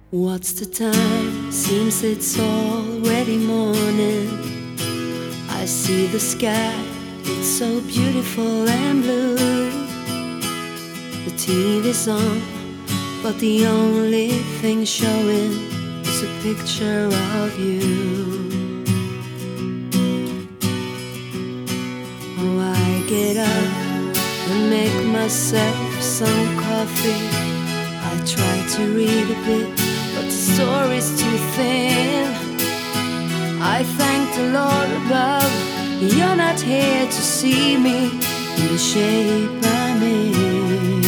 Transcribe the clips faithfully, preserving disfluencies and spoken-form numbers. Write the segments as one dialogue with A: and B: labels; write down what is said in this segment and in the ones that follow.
A: What's the time? Seems it's already morning. I see the sky, it's so beautiful and blue. The T V's on, but the only thing showing is a picture of you. Oh, I get up and make myself some coffee. I try to read a bit, but the story's too thin. I thank the Lord above, you're not here to see me in the shape I'm in.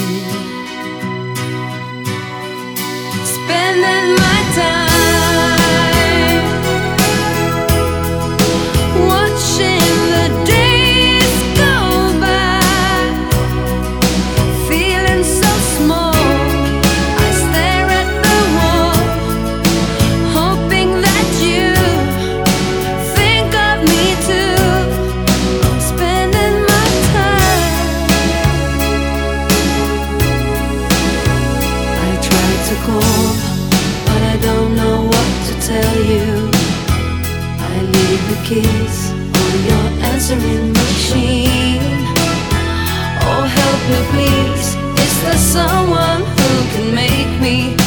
A: Spending my time watching the days go by, feeling so small. I stare at the wall, hoping that you think of me too. I'm spending my time. I try to call, but I don't know what to tell you. I leave the keys on your answering machine. Oh, help me please, is there someone who can make me